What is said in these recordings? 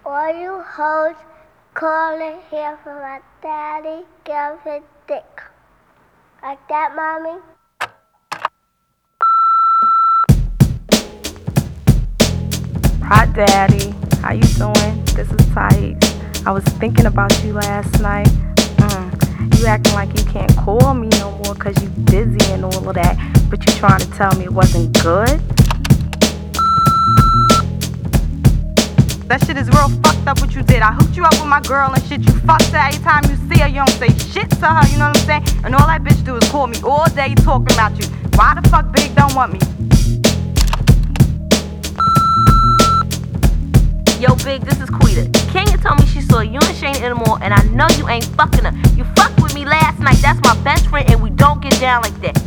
All you hoes calling here for my daddy, give his dick. Like that, mommy? Hot daddy, how you doing? This is Thais. I was thinking about you last night. You acting like you can't call me no more cause you busy and all of that, but you trying to tell me it wasn't good? That shit is real fucked up what you did. I hooked you up with my girl and shit. You fucked her every time you see her. You don't say shit to her, you know what I'm saying? And all that bitch do is call me all day talking about you. Why the fuck Big don't want me? Yo, Big, this is Quita. Kenya told me she saw you and Shane anymore, and I know you ain't fucking her. You fucked with me last night. That's my best friend, and we don't get down like that.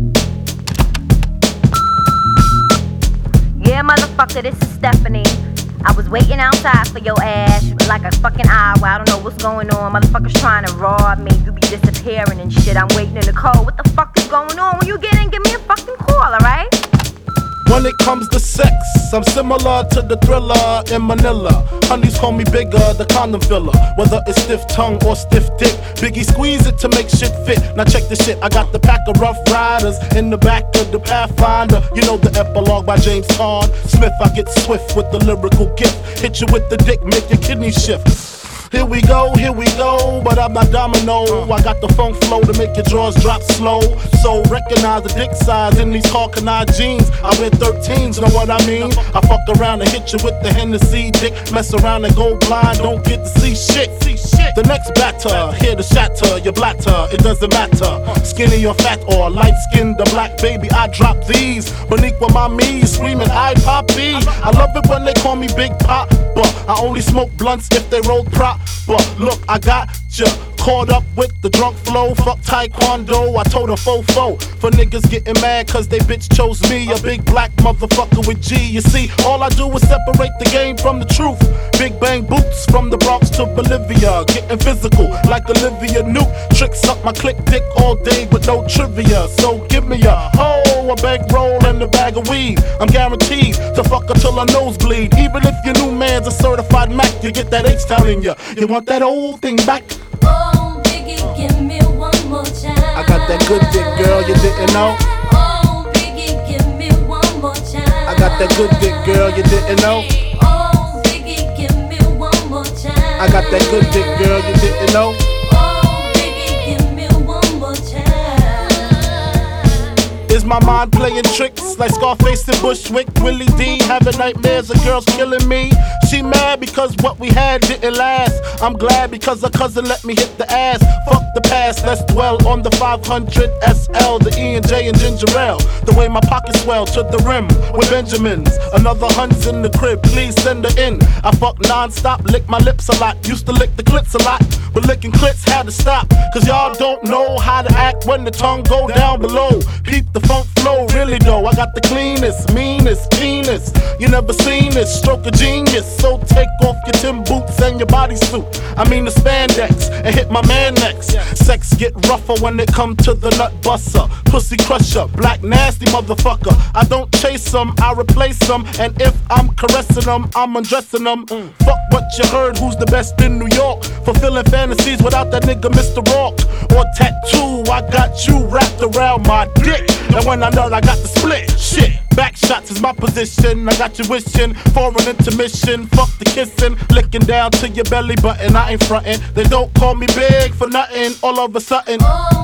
Yeah, motherfucker, this is Stephanie. I was waiting outside for your ass like a fucking hour. I don't know what's going on. Motherfuckers trying to rob me. You be disappearing and shit. I'm waiting in the cold. What the fuck is going on? When you get in, give me a fucking call, alright? When it comes to sex, I'm similar to the Thriller in Manila. Honeys call me bigger, the condom filler. Whether it's stiff tongue or stiff dick, Biggie squeeze it to make shit fit. Now check this shit, I got the pack of Rough Riders in the back of the Pathfinder. You know the epilogue by James Todd Smith. I get swift with the lyrical gift. Hit you with the dick, make your kidneys shift. Here we go, but I'm not domino. I got the funk flow to make your drawers drop slow. So recognize the dick size in these Hawkeye jeans. I wear 13s, know what I mean? I fuck around and hit you with the Hennessy dick. Mess around and go blind, don't get to see shit. The next batter, here to shatter your blatter, it doesn't matter. Skinny or fat or light skinned or black, baby, I drop these. Boniqua Mami, screaming, I poppy. I love it when they call me Big Pop, but I only smoke blunts if they roll prop. But look, I got ya caught up with the drunk flow. Fuck taekwondo, I told a fofo. For niggas getting mad cause they bitch chose me, a big black motherfucker with G. You see, all I do is separate the game from the truth. Big bang boots from the Bronx to Bolivia, getting physical like Olivia Newt. Tricks up my click dick all day with no trivia. So give me a hoe, a bankroll and a bag of weed. I'm guaranteed to fuck her till her nose bleed. Even if your new man's a certified Mac, you get that H-Town in ya. You want that old thing back? Oh, Biggie, give me one more time. I got that good dick, girl, you didn't know. Oh, Biggie, give me one more time. I got that good dick, girl, you didn't know. Oh, Biggie, give me one more time. I got that good dick, girl, you didn't know. Oh, Biggie, give me one more time. Is my mind playing tricks like Scarface and Bushwick? Willie D having nightmares of girls killing me. She mad because what we had didn't last. I'm glad because her cousin let me hit the ass. Fuck the past, let's dwell on the 500 SL, the E and J and Ginger Ale. The way my pockets swell to the rim with Benjamins. Another hund's in the crib, please send her in. I fuck non-stop, lick my lips a lot. Used to lick the clits a lot, but licking clits had to stop. Cause y'all don't know how to act when the tongue go down below. Peep the funk flow, really though. I got the cleanest, meanest penis. You never seen this, stroke of genius. So take off your Tim boots and your bodysuit. I mean the spandex, and hit my man next. Sex get rougher when it come to the nut buster. Pussy crusher, black nasty motherfucker. I don't chase them, I replace them. And if I'm caressing them, I'm undressing them. Fuck what you heard, who's the best in New York? Fulfilling fantasies without that nigga Mr. Rock. Or tattoo, I got you wrapped around my dick. And when I nut, I got the split. Shit, back shots is my position. I got you wishing for an intermission. Fuck the kissing, licking down to your belly button. I ain't frontin'. They don't call me big for nothing. All of a sudden. Oh,